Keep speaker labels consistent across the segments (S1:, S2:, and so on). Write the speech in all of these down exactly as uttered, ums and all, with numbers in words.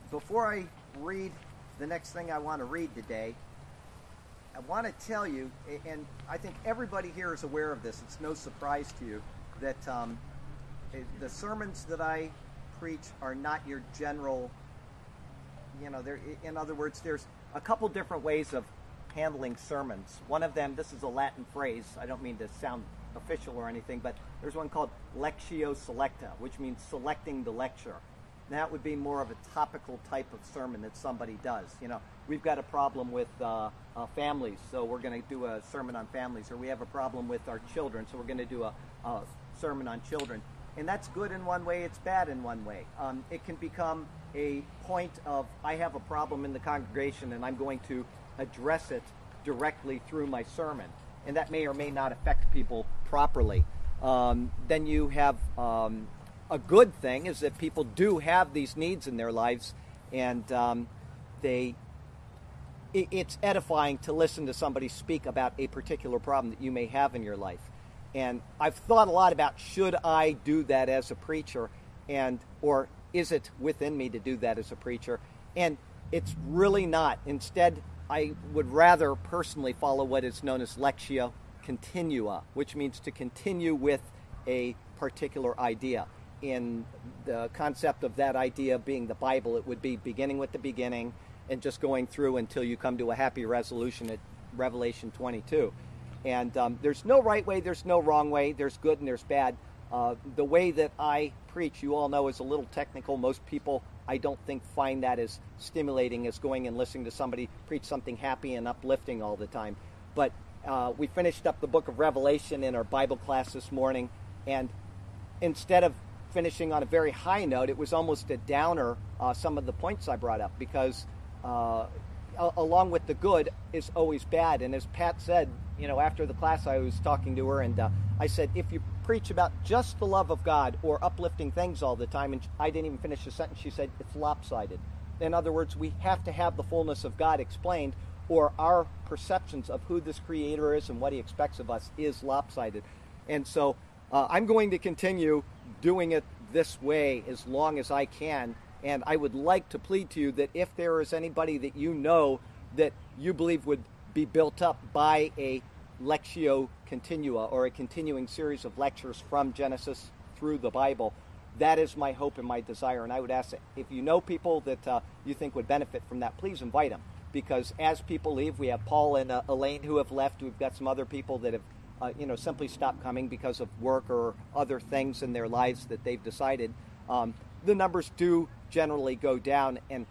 S1: before I read the next thing I want to read today, I want to tell you, and I think everybody here is aware of this, it's no surprise to you, that um, the sermons that I preach are not your general, you know, there. In other words, there's a couple different ways of handling sermons. One of them, this is a Latin phrase, I don't mean to sound official or anything, but there's one called lectio selecta, which means selecting the lecture. That would be more of a topical type of sermon that somebody does. You know, we've got a problem with uh, uh, families, so we're going to do a sermon on families. Or we have a problem with our children, so we're going to do a, a sermon on children. And that's good in one way, it's bad in one way. Um, it can become a point of, I have a problem in the congregation and I'm going to address it directly through my sermon. And that may or may not affect people properly. Um, then you have... Um, A good thing is that people do have these needs in their lives, and um, they it, it's edifying to listen to somebody speak about a particular problem that you may have in your life. And I've thought a lot about, should I do that as a preacher, and or is it within me to do that as a preacher? And it's really not. Instead, I would rather personally follow what is known as lectio continua, which means to continue with a particular idea. In the concept of that idea being the Bible, it would be beginning with the beginning and just going through until you come to a happy resolution at Revelation twenty-two. And um, there's no right way, there's no wrong way, there's good and there's bad. Uh, the way that I preach, you all know, is a little technical. Most people, I don't think, find that as stimulating as going and listening to somebody preach something happy and uplifting all the time. But uh, we finished up the book of Revelation in our Bible class this morning, and instead of finishing on a very high note, it was almost a downer, uh, some of the points I brought up, because uh, a- along with the good is always bad. And as Pat said, you know, after the class I was talking to her, and uh, I said, if you preach about just the love of God or uplifting things all the time, and I didn't even finish the sentence, she said, it's lopsided. In other words, we have to have the fullness of God explained, or our perceptions of who this Creator is and what He expects of us is lopsided. And so uh, I'm going to continue doing it this way as long as I can, and I would like to plead to you that if there is anybody that you know that you believe would be built up by a lectio continua, or a continuing series of lectures from Genesis through the Bible, that is my hope and my desire. And I would ask that if you know people that uh, you think would benefit from that, please invite them, because as people leave, we have Paul and uh, Elaine who have left. We've got some other people that have Uh, you know, simply stop coming because of work or other things in their lives that they've decided. Um, the numbers do generally go down, and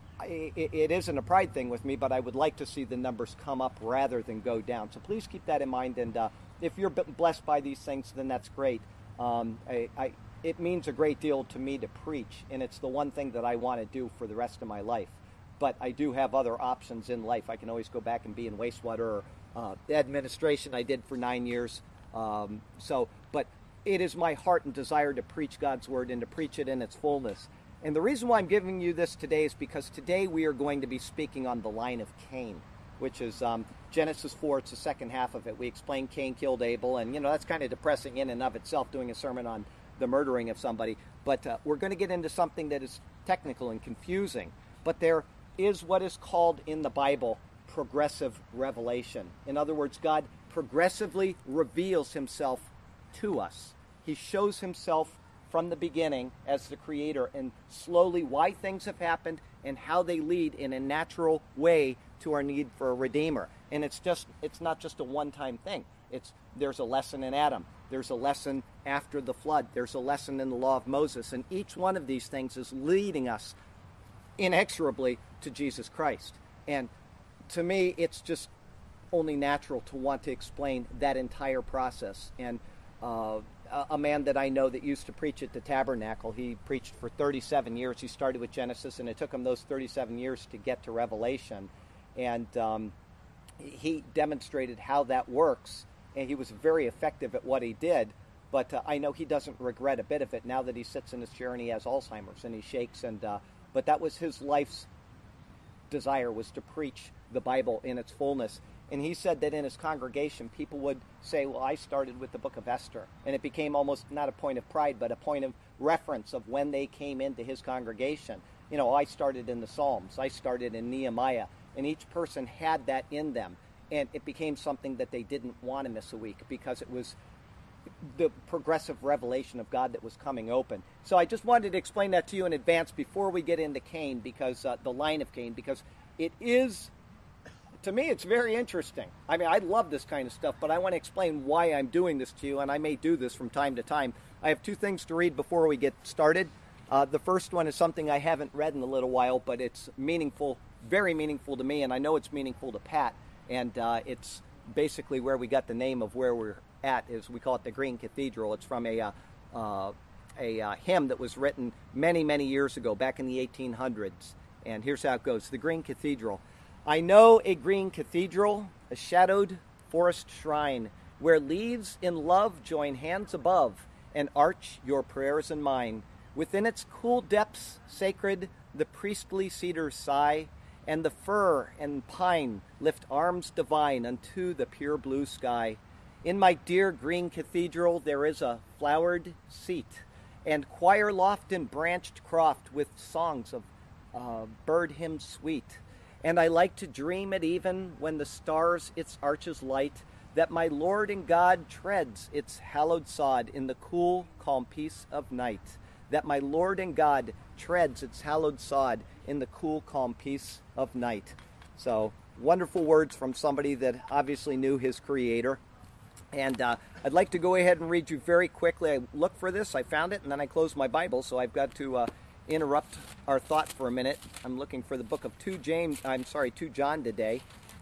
S1: I, it, it isn't a pride thing with me, but I would like to see the numbers come up rather than go down. So please keep that in mind, and uh, if you're blessed by these things, then that's great. Um, I, I, it means a great deal to me to preach, and it's the one thing that I want to do for the rest of my life. But I do have other options in life. I can always go back and be in wastewater or Uh, the administration I did for nine years. Um, so, but it is my heart and desire to preach God's word and to preach it in its fullness. And the reason why I'm giving you this today is because today we are going to be speaking on the line of Cain, which is um, Genesis four. It's the second half of it. We explain Cain killed Abel, and you know that's kind of depressing in and of itself, doing a sermon on the murdering of somebody. But uh, we're going to get into something that is technical and confusing. But there is what is called in the Bible progressive revelation. In other words, God progressively reveals Himself to us. He shows Himself from the beginning as the Creator, and slowly why things have happened and how they lead in a natural way to our need for a Redeemer. And it's just it's not just a one-time thing. It's there's a lesson in Adam. There's a lesson after the flood. There's a lesson in the law of Moses. And each one of these things is leading us inexorably to Jesus Christ. And to me, it's just only natural to want to explain that entire process. And uh, a, a man that I know that used to preach at the Tabernacle, he preached for thirty-seven years. He started with Genesis, and it took him those thirty-seven years to get to Revelation. And um, he demonstrated how that works, and he was very effective at what he did. But uh, I know he doesn't regret a bit of it now that he sits in his chair and he has Alzheimer's and he shakes. And uh, but that was his life's desire, was to preach the Bible in its fullness. And he said that in his congregation, people would say, well, I started with the book of Esther. And it became almost not a point of pride, but a point of reference of when they came into his congregation. You know, I started in the Psalms, I started in Nehemiah, and each person had that in them. And it became something that they didn't want to miss a week because it was the progressive revelation of God that was coming open. So I just wanted to explain that to you in advance before we get into Cain, because uh, the line of Cain, because it is, to me, it's very interesting. I mean, I love this kind of stuff, but I want to explain why I'm doing this to you, and I may do this from time to time. I have two things to read before we get started. Uh, the first one is something I haven't read in a little while, but it's meaningful, very meaningful to me, and I know it's meaningful to Pat. And uh, it's basically where we got the name of where we're at, is we call it the Green Cathedral. It's from a uh, uh, a uh, hymn that was written many, many years ago, back in the eighteen hundreds. And here's how it goes. The Green Cathedral. I know a green cathedral, a shadowed forest shrine, where leaves in love join hands above and arch your prayers and mine. Within its cool depths sacred, the priestly cedars sigh, and the fir and pine lift arms divine unto the pure blue sky. In my dear green cathedral there is a flowered seat, and choir loft and branched croft with songs of uh, bird hymns sweet. And I like to dream at even when the stars its arches light, that my Lord and God treads its hallowed sod in the cool, calm peace of night. That my Lord and God treads its hallowed sod in the cool, calm peace of night. So, wonderful words from somebody that obviously knew his Creator. And uh, I'd like to go ahead and read you very quickly. I looked for this, I found it, and then I closed my Bible, so I've got to uh, interrupt our thought for a minute. I'm looking for the book of two James. I'm sorry, two John today,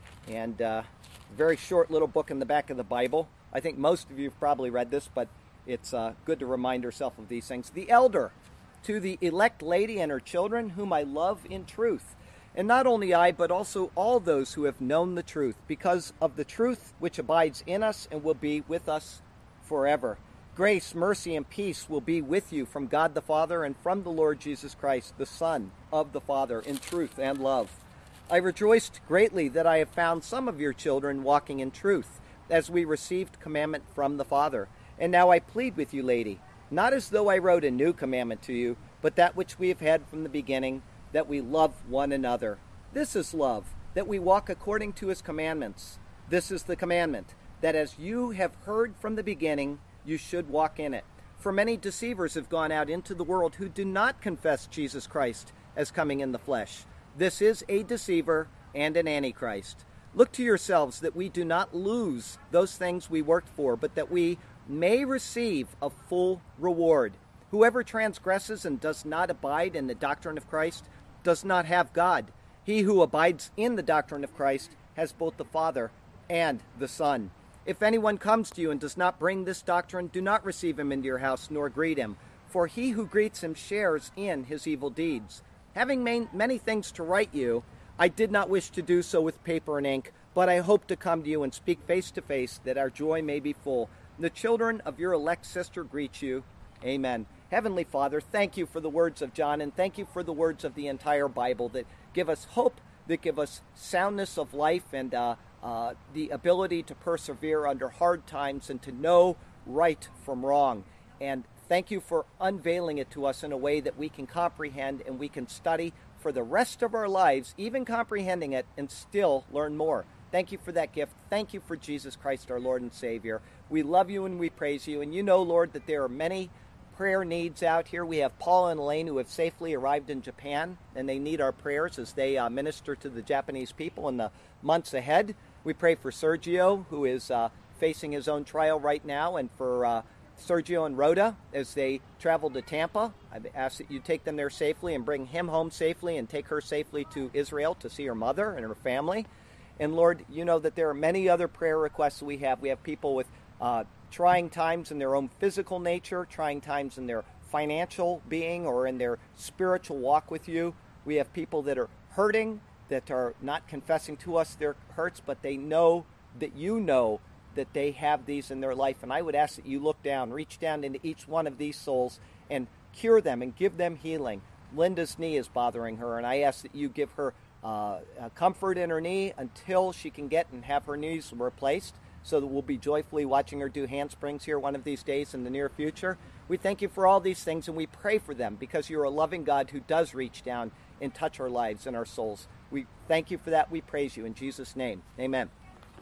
S1: and uh, very short little book in the back of the Bible. I think most of you have probably read this, but it's uh, good to remind ourselves of these things. The elder, to the elect lady and her children, whom I love in truth. And not only I, but also all those who have known the truth, because of the truth which abides in us and will be with us forever. Grace, mercy, and peace will be with you from God the Father and from the Lord Jesus Christ, the Son of the Father, in truth and love. I rejoiced greatly that I have found some of your children walking in truth, as we received commandment from the Father. And now I plead with you, lady, not as though I wrote a new commandment to you, but that which we have had from the beginning, that we love one another. This is love, that we walk according to his commandments. This is the commandment, that as you have heard from the beginning, you should walk in it. For many deceivers have gone out into the world who do not confess Jesus Christ as coming in the flesh. This is a deceiver and an antichrist. Look to yourselves that we do not lose those things we worked for, but that we may receive a full reward. Whoever transgresses and does not abide in the doctrine of Christ does not have God. He who abides in the doctrine of Christ has both the Father and the Son. If anyone comes to you and does not bring this doctrine, do not receive him into your house, nor greet him, for he who greets him shares in his evil deeds. Having many things to write you, I did not wish to do so with paper and ink, but I hope to come to you and speak face to face, that our joy may be full. The children of your elect sister greet you. Amen. Heavenly Father, thank you for the words of John, and thank you for the words of the entire Bible that give us hope, that give us soundness of life, and uh, uh, the ability to persevere under hard times and to know right from wrong. And thank you for unveiling it to us in a way that we can comprehend and we can study for the rest of our lives, even comprehending it, and still learn more. Thank you for that gift. Thank you for Jesus Christ, our Lord and Savior. We love you and we praise you. And you know, Lord, that there are many prayer needs out here. We have Paul and Elaine who have safely arrived in Japan, and they need our prayers as they uh, minister to the Japanese people in the months ahead. We pray for Sergio, who is uh, facing his own trial right now, and for uh, Sergio and Rhoda as they travel to Tampa. I ask that you take them there safely and bring him home safely and take her safely to Israel to see her mother and her family. And Lord, you know that there are many other prayer requests we have. We have people with uh, trying times in their own physical nature, trying times in their financial being or in their spiritual walk with you. We have people that are hurting, that are not confessing to us their hurts, but they know that you know that they have these in their life. And I would ask that you look down, reach down into each one of these souls and cure them and give them healing. Linda's knee is bothering her, and I ask that you give her uh, comfort in her knee until she can get and have her knees replaced, so that we'll be joyfully watching her do handsprings here one of these days in the near future. We thank you for all these things, and we pray for them because you're a loving God who does reach down and touch our lives and our souls. We thank you for that. We praise you in Jesus' name. Amen.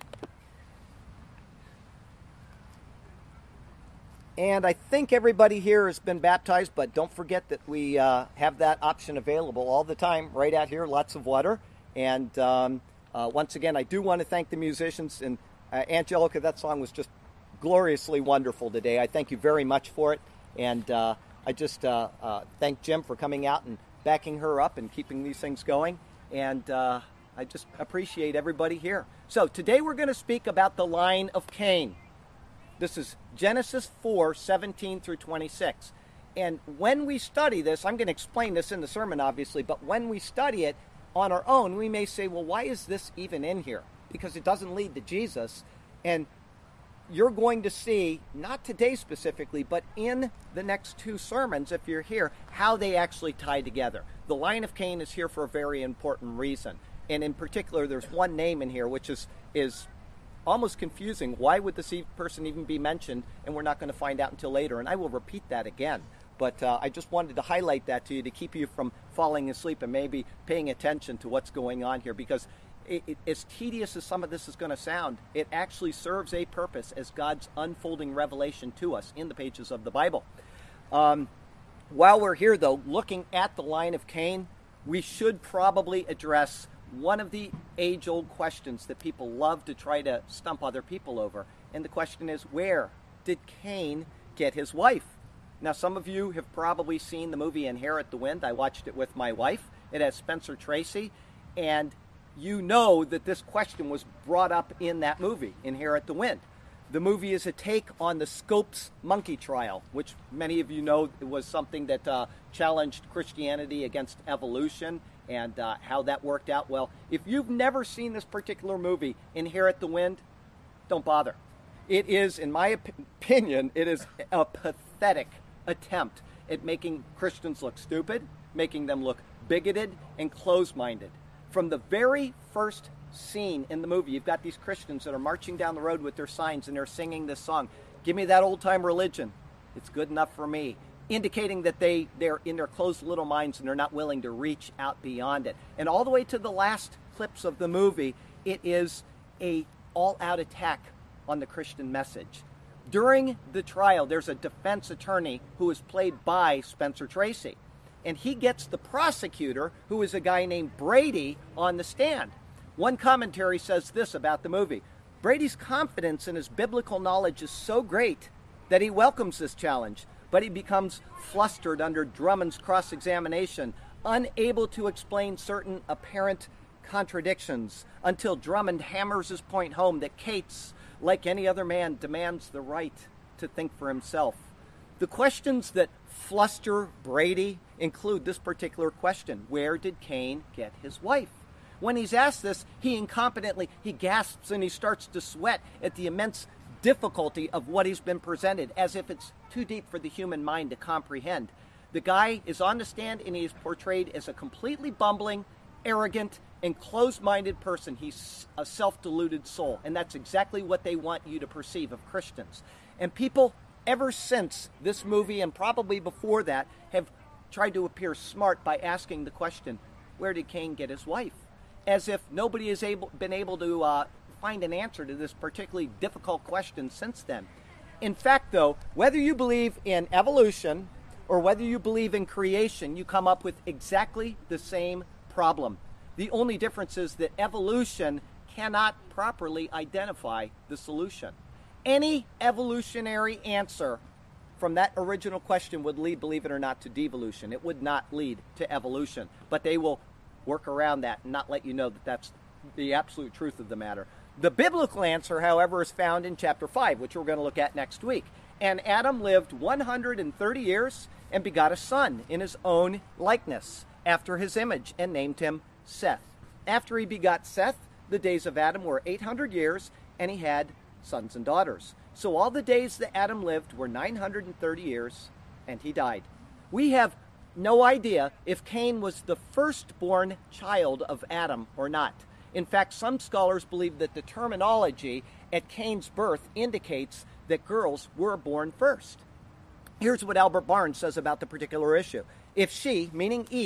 S1: And I think everybody here has been baptized, but don't forget that we uh, have that option available all the time right out here, lots of water. And um, uh, once again, I do want to thank the musicians. And uh, Angelica, that song was just gloriously wonderful today. I thank you very much for it. And uh, I just uh, uh, thank Jim for coming out and backing her up and keeping these things going. And uh, I just appreciate everybody here. So today we're going to speak about the line of Cain. This is Genesis four, seventeen through twenty-six. And when we study this, I'm going to explain this in the sermon, obviously, but when we study it on our own, we may say, well, why is this even in here? Because it doesn't lead to Jesus. And you're going to see, not today specifically, but in the next two sermons, if you're here, how they actually tie together. The line of Cain is here for a very important reason. And in particular, there's one name in here which is is almost confusing. Why would this person even be mentioned? And we're not going to find out until later. And I will repeat that again. But uh, I just wanted to highlight that to you to keep you from falling asleep and maybe paying attention to what's going on here. Because it, it, as tedious as some of this is going to sound, it actually serves a purpose as God's unfolding revelation to us in the pages of the Bible. Um, while we're here, though, looking at the line of Cain, we should probably address one of the age-old questions that people love to try to stump other people over. And the question is, where did Cain get his wife? Now, some of you have probably seen the movie Inherit the Wind. I watched it with my wife. It has Spencer Tracy. And you know that this question was brought up in that movie, Inherit the Wind. The movie is a take on the Scopes monkey trial, which many of you know was something that uh, challenged Christianity against evolution, and uh, how that worked out. Well, if you've never seen this particular movie, Inherit the Wind, don't bother. It is, in my op- opinion, it is a pathetic attempt at making Christians look stupid, making them look bigoted and closed-minded. From the very first scene in the movie, you've got these Christians that are marching down the road with their signs and they're singing this song, "Give me that old-time religion. It's good enough for me," indicating that they, they're in their closed little minds and they're not willing to reach out beyond it. And all the way to the last clips of the movie, it is a all-out attack on the Christian message. During the trial, there's a defense attorney who is played by Spencer Tracy. And he gets the prosecutor, who is a guy named Brady, on the stand. One commentary says this about the movie: Brady's confidence in his biblical knowledge is so great that he welcomes this challenge, but he becomes flustered under Drummond's cross-examination, unable to explain certain apparent contradictions, until Drummond hammers his point home that Cates, like any other man, demands the right to think for himself. The questions that fluster Brady include this particular question: where did Cain get his wife? When he's asked this, he incompetently, he gasps and he starts to sweat at the immense difficulty of what he's been presented, as if it's too deep for the human mind to comprehend. The guy is on the stand and he is portrayed as a completely bumbling, arrogant, and closed-minded person. He's a self-deluded soul, and that's exactly what they want you to perceive of Christians. And people, ever since this movie, and probably before that, have tried to appear smart by asking the question, where did Cain get his wife? As if nobody has able, been able to uh, find an answer to this particularly difficult question since then. In fact, though, whether you believe in evolution or whether you believe in creation, you come up with exactly the same problem. The only difference is that evolution cannot properly identify the solution. Any evolutionary answer from that original question would lead, believe it or not, to devolution. It would not lead to evolution. But they will work around that and not let you know that that's the absolute truth of the matter. The biblical answer, however, is found in chapter five, which we're going to look at next week. And Adam lived one hundred thirty years and begot a son in his own likeness, after his image, and named him Seth. After he begot Seth, the days of Adam were eight hundred years, and he had sons and daughters. So all the days that Adam lived were nine hundred thirty years, and he died. We have no idea if Cain was the firstborn child of Adam or not. In fact, some scholars believe that the terminology at Cain's birth indicates that girls were born first. Here's what Albert Barnes says about the particular issue. If she, meaning Eve,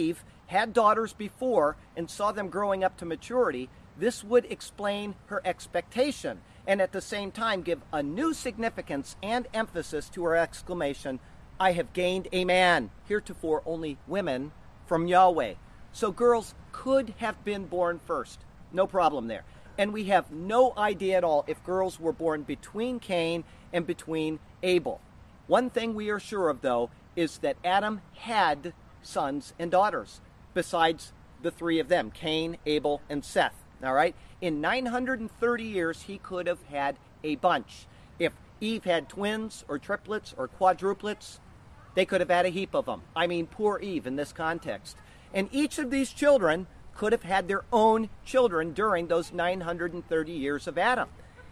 S1: had daughters before and saw them growing up to maturity, this would explain her expectation and at the same time give a new significance and emphasis to her exclamation, I have gained a man, heretofore only women, from Yahweh. So girls could have been born first. No problem there. And we have no idea at all if girls were born between Cain and between Abel. One thing we are sure of, though, is that Adam had sons and daughters, besides the three of them, Cain, Abel, and Seth. All right? In nine hundred thirty years, he could have had a bunch. If Eve had twins or triplets or quadruplets, they could have had a heap of them. I mean, poor Eve in this context. And each of these children could have had their own children during those nine hundred thirty years of Adam.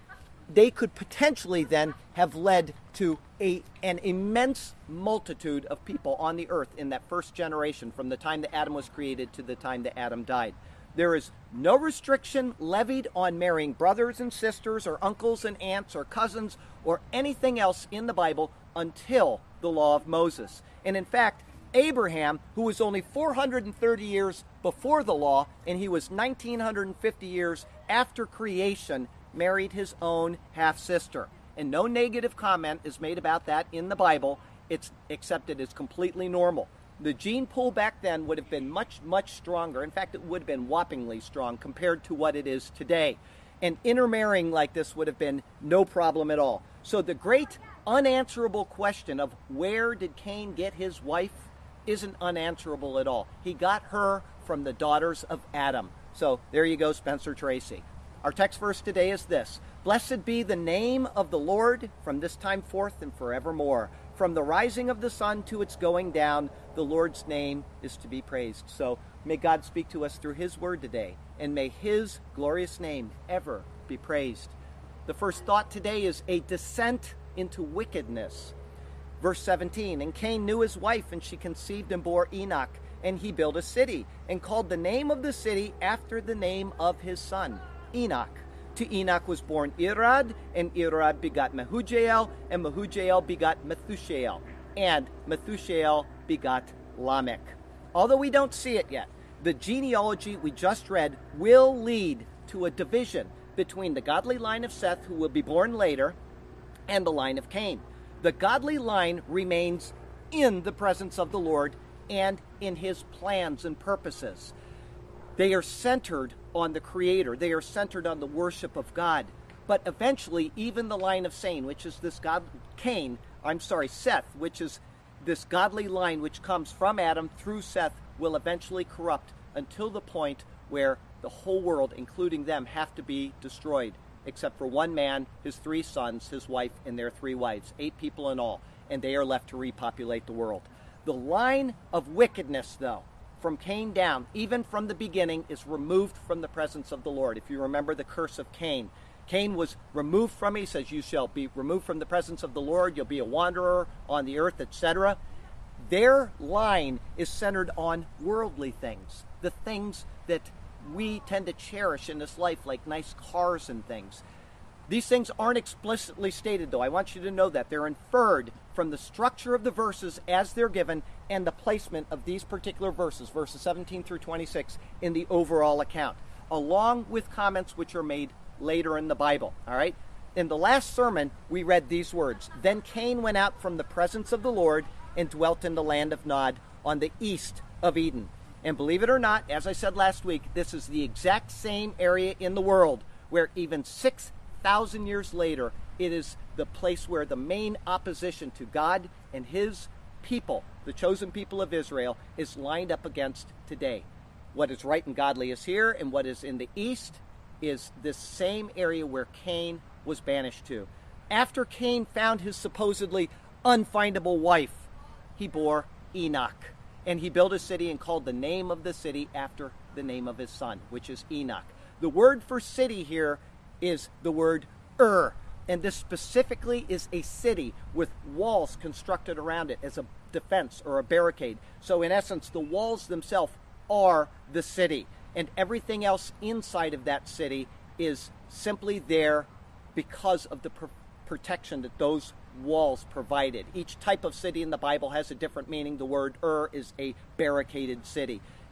S1: They could potentially then have led to a, an immense multitude of people on the earth in that first generation from the time that Adam was created to the time that Adam died. There is no restriction levied on marrying brothers and sisters or uncles and aunts or cousins or anything else in the Bible until the law of Moses. And in fact, Abraham, who was only four hundred thirty years before the law, and he was one thousand nine hundred fifty years after creation, married his own half-sister. And no negative comment is made about that in the Bible. It's accepted as completely normal. The gene pool back then would have been much, much stronger. In fact, it would have been whoppingly strong compared to what it is today. And intermarrying like this would have been no problem at all. So the great unanswerable question of where did Cain get his wife isn't unanswerable at all. He got her from the daughters of Adam. So there you go, Spencer Tracy. Our text verse today is this: Blessed be the name of the Lord from this time forth and forevermore. From the rising of the sun to its going down, the Lord's name is to be praised. So may God speak to us through his word today, and may his glorious name ever be praised. The first thought today is a descent into wickedness. Verse seventeen, And Cain knew his wife, and she conceived and bore Enoch, and he built a city, and called the name of the city after the name of his son, Enoch. To Enoch was born Irad, and Irad begot Mehujael, and Mehujael begot Methushael, and Methushael begot Lamech. Although we don't see it yet, the genealogy we just read will lead to a division between the godly line of Seth, who will be born later, and the line of Cain. The godly line remains in the presence of the Lord and in his plans and purposes. They are centered on the Creator. They are centered on the worship of God. But eventually, even the line of Cain, which is this God, Cain, I'm sorry, Seth, which is this godly line which comes from Adam through Seth, will eventually corrupt until the point where the whole world, including them, have to be destroyed, except for one man, his three sons, his wife, and their three wives, eight people in all, and they are left to repopulate the world. The line of wickedness, though, from Cain down, even from the beginning, is removed from the presence of the Lord. If you remember the curse of Cain, Cain was removed from it. He says, you shall be removed from the presence of the Lord, you'll be a wanderer on the earth, et cetera. Their line is centered on worldly things, the things that we tend to cherish in this life, like nice cars and things. These things aren't explicitly stated, though. I want you to know that. They're inferred from the structure of the verses as they're given and the placement of these particular verses, verses seventeen through twenty-six, in the overall account, along with comments which are made later in the Bible. All right? In the last sermon, we read these words: Then Cain went out from the presence of the Lord and dwelt in the land of Nod on the east of Eden. And believe it or not, as I said last week, this is the exact same area in the world where even six thousand years later, it is the place where the main opposition to God and his people, the chosen people of Israel, is lined up against today. What is right and godly is here, and what is in the east is this same area where Cain was banished to. After Cain found his supposedly unfindable wife, he bore Enoch, and he built a city and called the name of the city after the name of his son, which is Enoch. The word for city here is the word Ur, and this specifically is a city with walls constructed around it as a defense or a barricade. So in essence, the walls themselves are the city, and everything else inside of that city is simply there because of the pr- protection that those walls provided. Each type of city in the Bible has a different meaning. The word Ur is a barricaded city.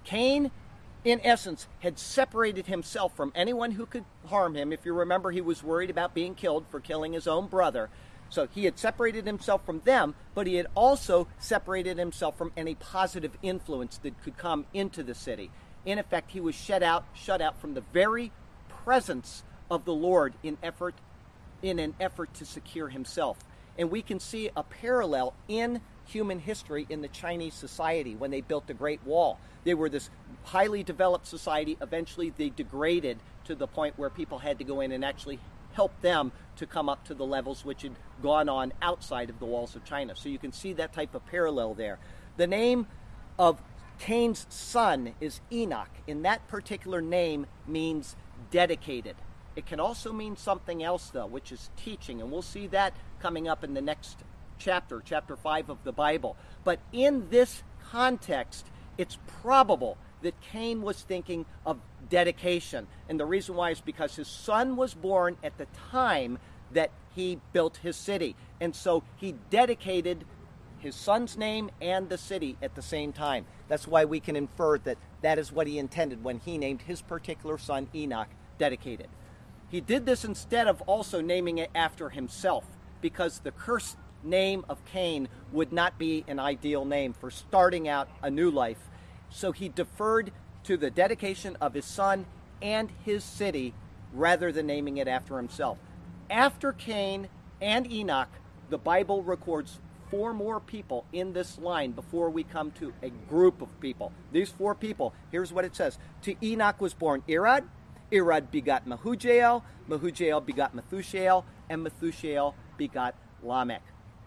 S1: Cain, in essence, had separated himself from anyone who could harm him. If you remember, he was worried about being killed for killing his own brother. So he had separated himself from them, but he had also separated himself from any positive influence that could come into the city. In effect, he was shut out, shut out from the very presence of the Lord in effort, in an effort to secure himself. And we can see a parallel in human history in the Chinese society when they built the Great Wall. They were this highly developed society. Eventually, they degraded to the point where people had to go in and actually help them to come up to the levels which had gone on outside of the walls of China. So you can see that type of parallel there. The name of Cain's son is Enoch, and that particular name means dedicated. It can also mean something else, though, which is teaching, and we'll see that coming up in the next chapter, chapter five of the Bible. But in this context, it's probable that Cain was thinking of dedication. And the reason why is because his son was born at the time that he built his city. And so he dedicated his son's name and the city at the same time. That's why we can infer that that is what he intended when he named his particular son Enoch, dedicated. He did this instead of also naming it after himself, because the cursed name of Cain would not be an ideal name for starting out a new life. So he deferred to the dedication of his son and his city rather than naming it after himself. After Cain and Enoch, the Bible records four more people in this line before we come to a group of people. These four people, here's what it says. To Enoch was born Irad, Irad begot Mehujael, Mehujael begot Methushael, and Methushael begot Lamech.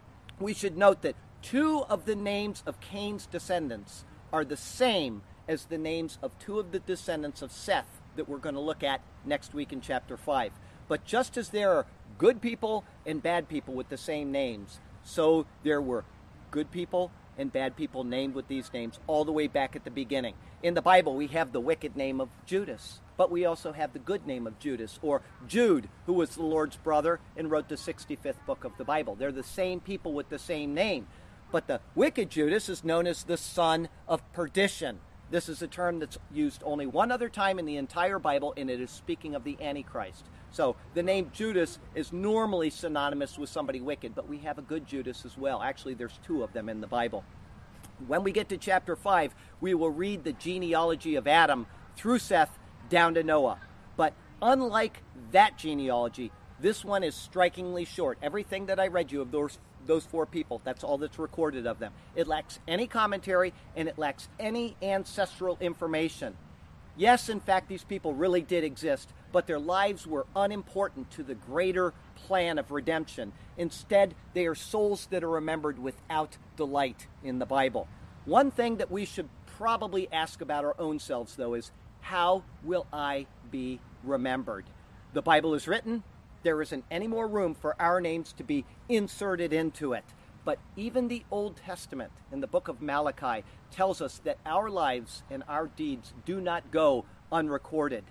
S1: We should note that two of the names of Cain's descendants are the same as the names of two of the descendants of Seth that we're going to look at next week in chapter five. But just as there are good people and bad people with the same names, so there were good people and bad people named with these names all the way back at the beginning. In the Bible, we have the wicked name of Judas, but we also have the good name of Judas, or Jude, who was the Lord's brother and wrote the sixty-fifth book of the Bible. They're the same people with the same name. But the wicked Judas is known as the son of perdition. This is a term that's used only one other time in the entire Bible, and it is speaking of the Antichrist. So the name Judas is normally synonymous with somebody wicked, but we have a good Judas as well. Actually, there's two of them in the Bible. When we get to chapter five, we will read the genealogy of Adam through Seth down to Noah. But unlike that genealogy, this one is strikingly short. Everything that I read you of those those four people, that's all that's recorded of them. It lacks any commentary, and it lacks any ancestral information. Yes, in fact, these people really did exist, but their lives were unimportant to the greater plan of redemption. Instead, they are souls that are remembered without delight in the Bible. One thing that we should probably ask about our own selves, though, is how will I be remembered? The Bible is written. There isn't any more room for our names to be inserted into it. But even the Old Testament in the book of Malachi tells us that our lives and our deeds do not go unrecorded.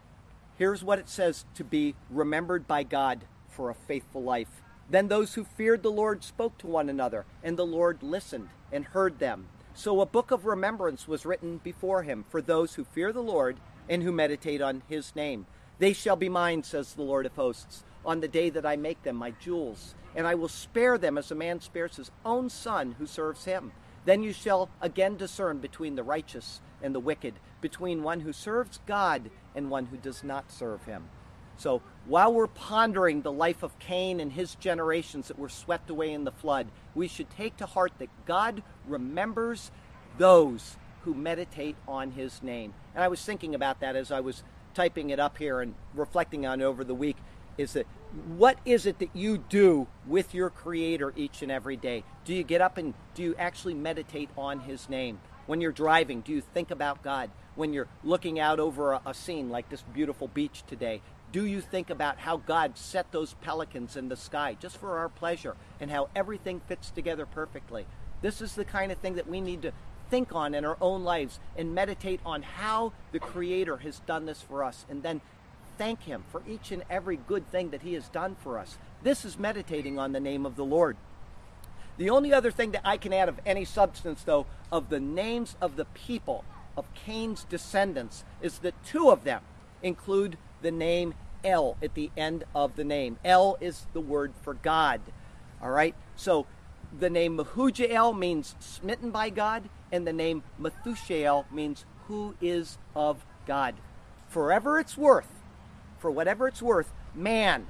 S1: Here's what it says to be remembered by God for a faithful life. Then those who feared the Lord spoke to one another, and the Lord listened and heard them. So a book of remembrance was written before him for those who fear the Lord and who meditate on his name. They shall be mine, says the Lord of hosts, on the day that I make them my jewels, and I will spare them as a man spares his own son who serves him. Then you shall again discern between the righteous and the wicked, between one who serves God and one who does not serve him. So while we're pondering the life of Cain and his generations that were swept away in the flood, we should take to heart that God remembers those who meditate on his name. And I was thinking about that as I was typing it up here and reflecting on it over the week, is that what is it that you do with your Creator each and every day? Do you get up and do you actually meditate on his name? When you're driving, do you think about God? When you're looking out over a, a scene like this beautiful beach today, do you think about how God set those pelicans in the sky just for our pleasure and how everything fits together perfectly? This is the kind of thing that we need to think on in our own lives and meditate on how the Creator has done this for us, and then thank him for each and every good thing that he has done for us. This is meditating on the name of the Lord. The only other thing that I can add of any substance, though, of the names of the people
S2: of Cain's descendants is that two of them include the name El at the end of the name. El is the word for God. All right? So the name Mehujael means smitten by God, and the name Methushael means who is of God. Forever it's worth, for whatever it's worth, man,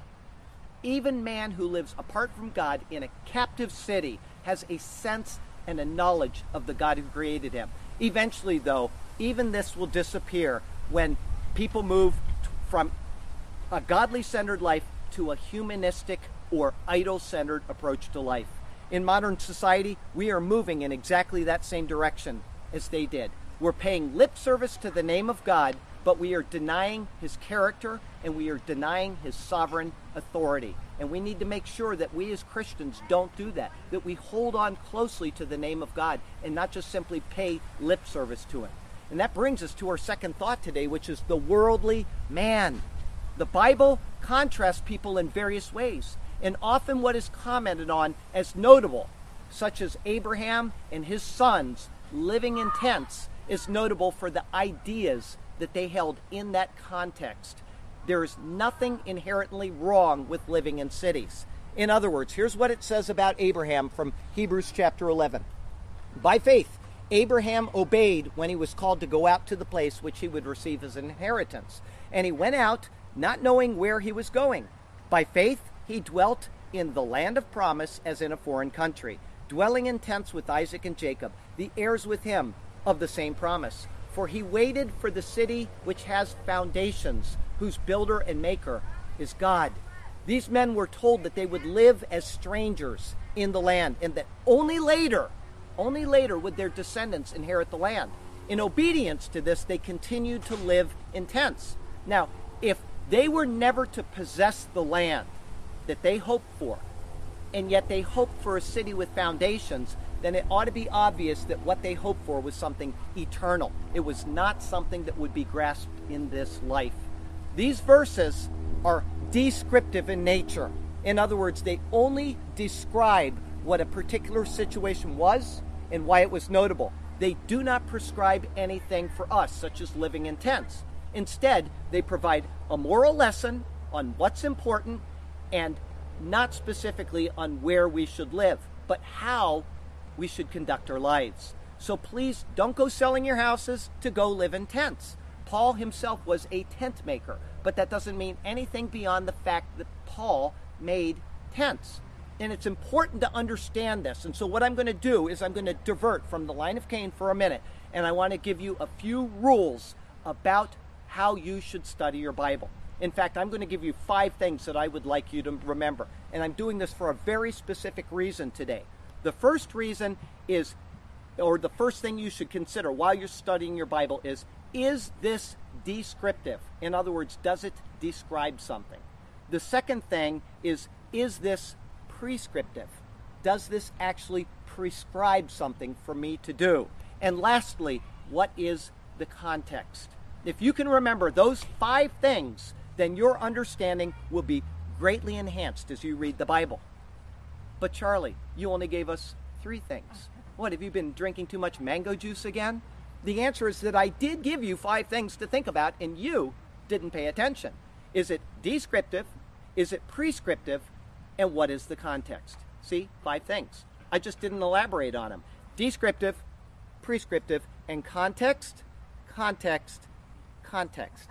S2: even man who lives apart from God in a captive city, has a sense and a knowledge of the God who created him. Eventually, though, even this will disappear when people move from a godly-centered life to a humanistic or idol-centered approach to life. In modern society, we are moving in exactly that same direction as they did. We're paying lip service to the name of God, but we are denying his character and we are denying his sovereign authority. And we need to make sure that we as Christians don't do that, that we hold on closely to the name of God and not just simply pay lip service to him. And that brings us to our second thought today, which is the worldly man. The Bible contrasts people in various ways, and often what is commented on as notable, such as Abraham and his sons living in tents, is notable for the ideas that they held in that context. There is nothing inherently wrong with living in cities. In other words, here's what it says about Abraham from Hebrews chapter eleven. By faith, Abraham obeyed when he was called to go out to the place which he would receive as an inheritance. And he went out, not knowing where he was going. By faith, he dwelt in the land of promise as in a foreign country, dwelling in tents with Isaac and Jacob, the heirs with him of the same promise. For he waited for the city which has foundations, whose builder and maker is God. These men were told that they would live as strangers in the land, and that only later, only later would their descendants inherit the land. In obedience to this, they continued to live in tents. Now, if they were never to possess the land that they hoped for, and yet they hoped for a city with foundations, then it ought to be obvious that what they hoped for was something eternal. It was not something that would be grasped in this life. These verses are descriptive in nature. In other words, they only describe what a particular situation was and why it was notable. They do not prescribe anything for us, such as living in tents. Instead, they provide a moral lesson on what's important and not specifically on where we should live, but how we should conduct our lives. So please don't go selling your houses to go live in tents. Paul himself was a tent maker, but that doesn't mean anything beyond the fact that Paul made tents. And it's important to understand this. And so what I'm going to do is I'm going to divert from the line of Cain for a minute, and I want to give you a few rules about how you should study your Bible. In fact, I'm going to give you five things that I would like you to remember. And I'm doing this for a very specific reason today. The first reason is, or the first thing you should consider while you're studying your Bible is, is this descriptive? In other words, does it describe something? The second thing is, is this prescriptive? Does this actually prescribe something for me to do? And lastly, what is the context? If you can remember those five things, then your understanding will be greatly enhanced as you read the Bible. But Charlie, you only gave us three things. What, have you been drinking too much mango juice again? The answer is that I did give you five things to think about, and you didn't pay attention. Is it descriptive? Is it prescriptive? And what is the context? See, five things. I just didn't elaborate on them. Descriptive, prescriptive, and context, context, context.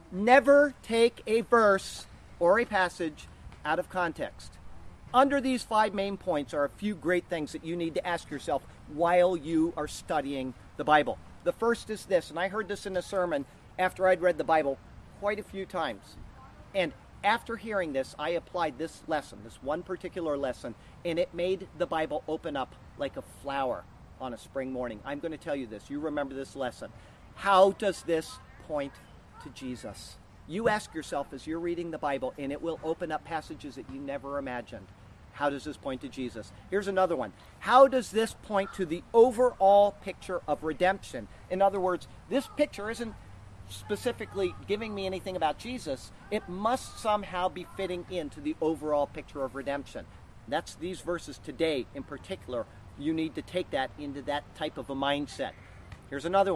S2: Never take a verse or a passage out of context. Under these five main points are a few great things that you need to ask yourself while you are studying the Bible. The first is this, and I heard this in a sermon after I'd read the Bible quite a few times. And after hearing this, I applied this lesson, this one particular lesson, and it made the Bible open up like a flower on a spring morning. I'm going to tell you this. You remember this lesson. How does this point to Jesus? You ask yourself as you're reading the Bible, and it will open up passages that you never imagined. How does this point to Jesus? Here's another one. How does this point to the overall picture of redemption? In other words, this picture isn't specifically giving me anything about Jesus. It must somehow be fitting into the overall picture of redemption. That's these verses today in particular. You need to take that into that type of a mindset. Here's another one.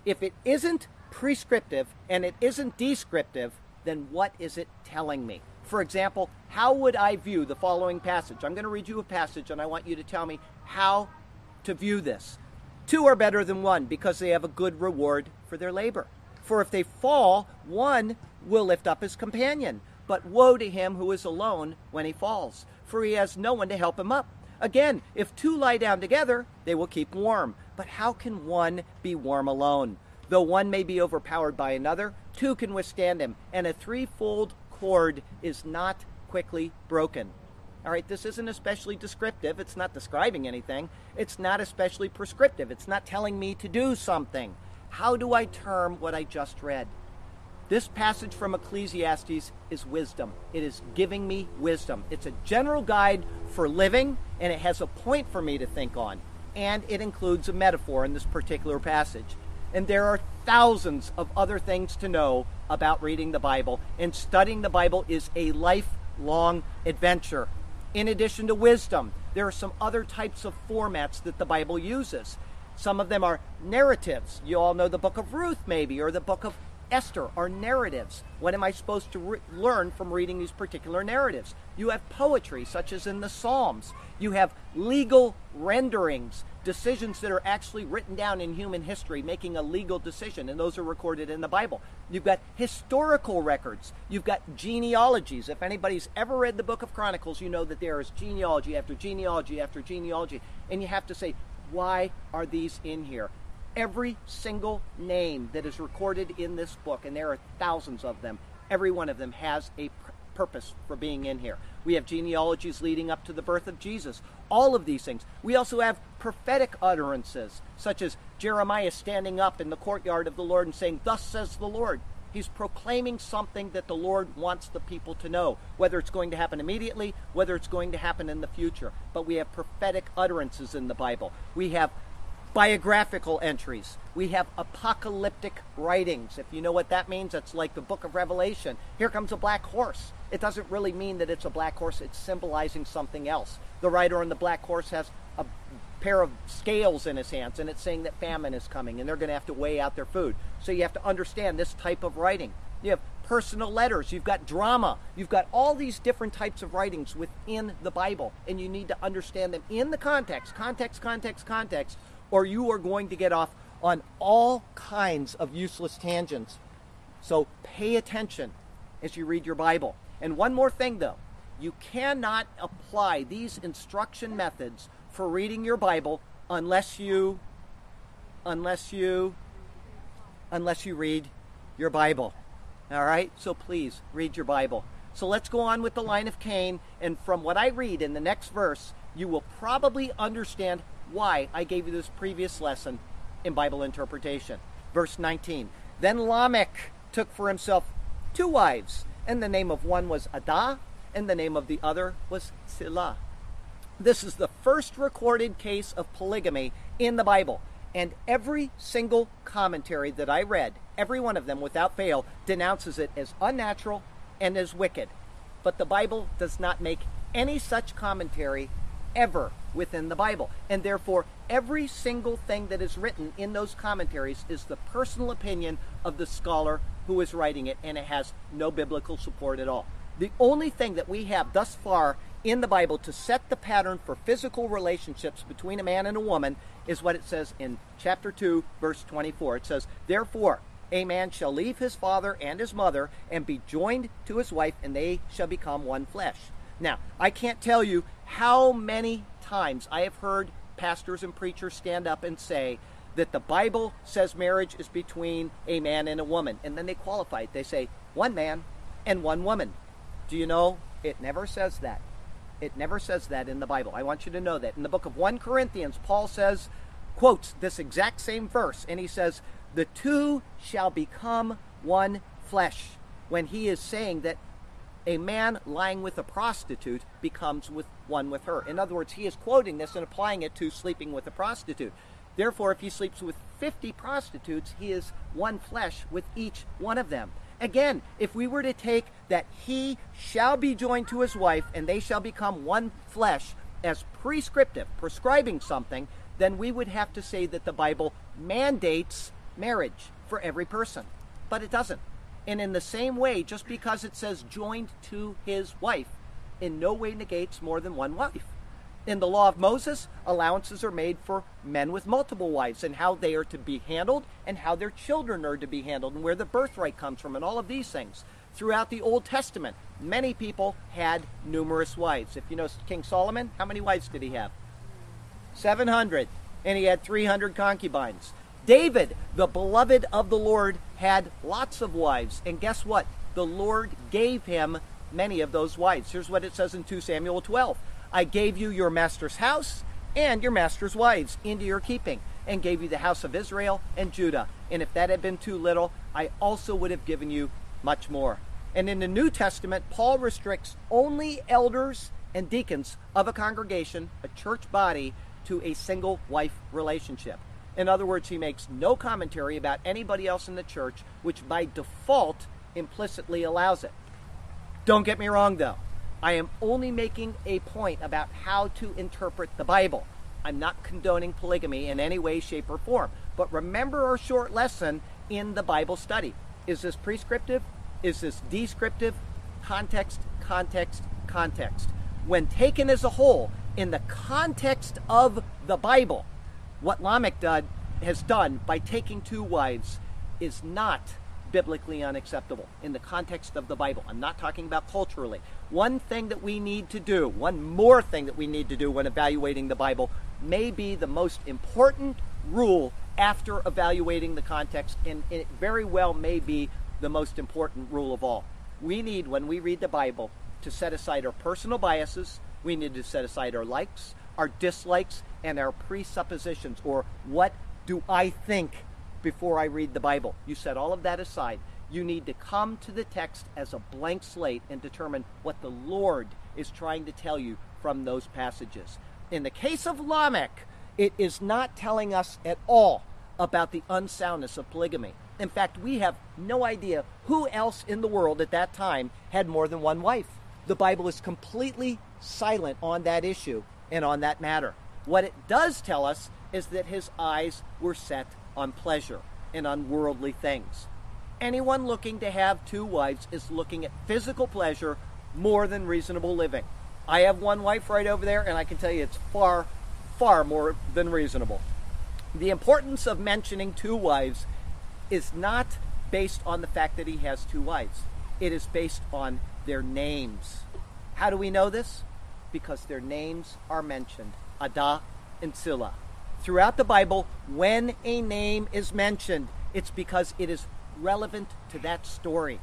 S2: if it isn't prescriptive and it isn't descriptive, then what is it telling me? For example, how would I view the following passage? I'm going to read you a passage, and I want you to tell me how to view this. Two are better than one because they have a good reward for their labor. For if they fall, one will lift up his companion. But woe to him who is alone when he falls, for he has no one to help him up. Again, if two lie down together, they will keep warm. But how can one be warm alone? Though one may be overpowered by another, two can withstand him, and a threefold cord is not quickly broken. All right, this isn't especially descriptive. It's not describing anything. It's not especially prescriptive. It's not telling me to do something. How do I term what I just read? This passage from Ecclesiastes is wisdom. It is giving me wisdom. It's a general guide for living, and it has a point for me to think on. And it includes a metaphor in this particular passage. And there are thousands of other things to know about reading the Bible, and studying the Bible is a lifelong adventure. In addition to wisdom, there are some other types of formats that the Bible uses. Some of them are narratives. You all know the book of Ruth, maybe, or the book of Esther, are narratives. What am I supposed to re- learn from reading these particular narratives? You have poetry, such as in the Psalms. You have legal renderings, decisions that are actually written down in human history, making a legal decision, and those are recorded in the Bible. You've got historical records. You've got genealogies. If anybody's ever read the book of Chronicles, you know that there is genealogy after genealogy after genealogy, and you have to say, why are these in here? Every single name that is recorded in this book, and there are thousands of them, every one of them has a pr- purpose for being in here. We have genealogies leading up to the birth of Jesus. All of these things. We also have prophetic utterances, such as Jeremiah standing up in the courtyard of the Lord and saying, "Thus says the Lord." He's proclaiming something that the Lord wants the people to know, whether it's going to happen immediately, whether it's going to happen in the future. But we have prophetic utterances in the Bible. We have biographical entries. We have apocalyptic writings. If you know what that means, it's like the book of Revelation. Here comes a black horse. It doesn't really mean that it's a black horse. It's symbolizing something else. The rider on the black horse has a pair of scales in his hands, and it's saying that famine is coming, and they're going to have to weigh out their food. So you have to understand this type of writing. You have personal letters. You've got drama. You've got all these different types of writings within the Bible, and you need to understand them in the context, context, context, context, or you are going to get off on all kinds of useless tangents. So pay attention as you read your Bible. And one more thing, though. You cannot apply these instruction methods for reading your Bible unless you, unless you, unless you read your Bible. All right? So please, read your Bible. So let's go on with the line of Cain. And from what I read in the next verse, you will probably understand why I gave you this previous lesson in Bible interpretation. Verse nineteen. Then Lamech took for himself two wives, and the name of one was Adah, and the name of the other was Zillah. This is the first recorded case of polygamy in the Bible, and every single commentary that I read, every one of them without fail, denounces it as unnatural and as wicked. But the Bible does not make any such commentary ever within the Bible. And therefore, every single thing that is written in those commentaries is the personal opinion of the scholar who is writing it, and it has no biblical support at all. The only thing that we have thus far in the Bible to set the pattern for physical relationships between a man and a woman is what it says in chapter two, verse twenty-four. It says, "Therefore, a man shall leave his father and his mother and be joined to his wife, and they shall become one flesh." Now, I can't tell you how many times I have heard pastors and preachers stand up and say that the Bible says marriage is between a man and a woman. And then they qualify it. They say, one man and one woman. Do you know, it never says that. It never says that in the Bible. I want you to know that. In the book of First Corinthians, Paul says, quotes this exact same verse, and he says, "The two shall become one flesh," when he is saying that a man lying with a prostitute becomes with one with her. In other words, he is quoting this and applying it to sleeping with a prostitute. Therefore, if he sleeps with fifty prostitutes, he is one flesh with each one of them. Again, if we were to take that he shall be joined to his wife and they shall become one flesh as prescriptive, prescribing something, then we would have to say that the Bible mandates marriage for every person, but it doesn't. And in the same way, just because it says joined to his wife, in no way negates more than one wife. In the law of Moses, allowances are made for men with multiple wives and how they are to be handled and how their children are to be handled and where the birthright comes from and all of these things. Throughout the Old Testament, many people had numerous wives. If you know King Solomon, how many wives did he have? seven hundred. And he had three hundred concubines. David, the beloved of the Lord, had lots of wives. And guess what? The Lord gave him many of those wives. Here's what it says in Second Samuel twelve. I gave you your master's house and your master's wives into your keeping, and gave you the house of Israel and Judah. And if that had been too little, I also would have given you much more. And in the New Testament, Paul restricts only elders and deacons of a congregation, a church body, to a single wife relationship. In other words, he makes no commentary about anybody else in the church, which by default implicitly allows it. Don't get me wrong, though. I am only making a point about how to interpret the Bible. I'm not condoning polygamy in any way, shape, or form. But remember our short lesson in the Bible study. Is this prescriptive? Is this descriptive? Context, context, context. When taken as a whole, in the context of the Bible, what Lamech did, has done by taking two wives is not biblically unacceptable in the context of the Bible. I'm not talking about culturally. One thing that we need to do, one more thing that we need to do when evaluating the Bible, may be the most important rule after evaluating the context, and it very well may be the most important rule of all. We need, when we read the Bible, to set aside our personal biases. We need to set aside our likes, our dislikes, and our presuppositions, or what do I think before I read the Bible. You set all of that aside. You need to come to the text as a blank slate and determine what the Lord is trying to tell you from those passages. In the case of Lamech, it is not telling us at all about the unsoundness of polygamy. In fact, we have no idea who else in the world at that time had more than one wife. The Bible is completely silent on that issue and on that matter. What it does tell us is that his eyes were set on pleasure and on worldly things. Anyone looking to have two wives is looking at physical pleasure more than reasonable living. I have one wife right over there, and I can tell you it's far, far more than reasonable. The importance of mentioning two wives is not based on the fact that he has two wives. It is based on their names. How do we know this? Because their names are mentioned, Adah and Zillah. Throughout the Bible, when a name is mentioned, it's because it is relevant to that story.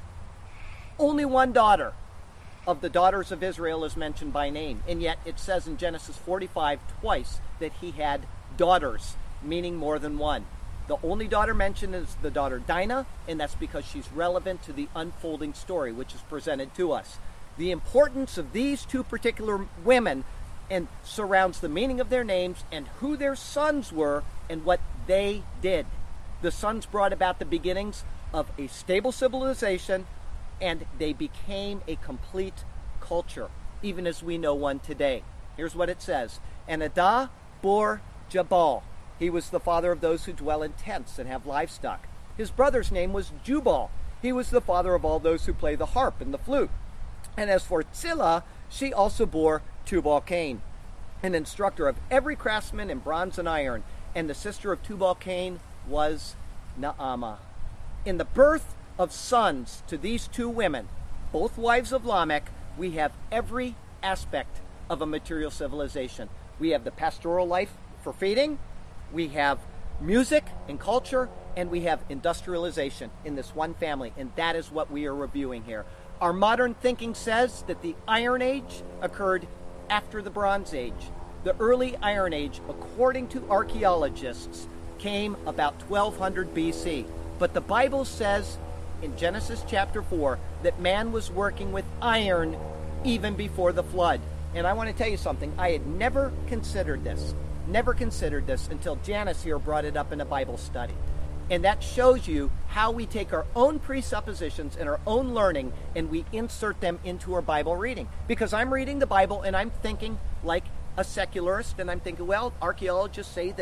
S2: Only one daughter of the daughters of Israel is mentioned by name, and yet it says in Genesis forty-five twice that he had daughters, meaning more than one. The only daughter mentioned is the daughter Dinah, and that's because she's relevant to the unfolding story which is presented to us. The importance of these two particular women and surrounds the meaning of their names and who their sons were and what they did. The sons brought about the beginnings of a stable civilization, and they became a complete culture, even as we know one today. Here's what it says. And Adah bore Jabal. He was the father of those who dwell in tents and have livestock. His brother's name was Jubal. He was the father of all those who play the harp and the flute. And as for Zillah, she also bore Tubal-Cain, an instructor of every craftsman in bronze and iron. And the sister of Tubal-Cain was Naamah. In the birth of sons to these two women, both wives of Lamech, we have every aspect of a material civilization. We have the pastoral life for feeding, we have music and culture, and we have industrialization in this one family, and that is what we are reviewing here. Our modern thinking says that the Iron Age occurred after the Bronze Age. The early Iron Age, according to archaeologists, came about twelve hundred B C. But the Bible says in Genesis chapter four that man was working with iron even before the flood. And I want to tell you something. I had never considered this, never considered this until Janice here brought it up in a Bible study. And that shows you how we take our own presuppositions and our own learning and we insert them into our Bible reading. Because I'm reading the Bible and I'm thinking like a secularist, and I'm thinking, well, archaeologists say that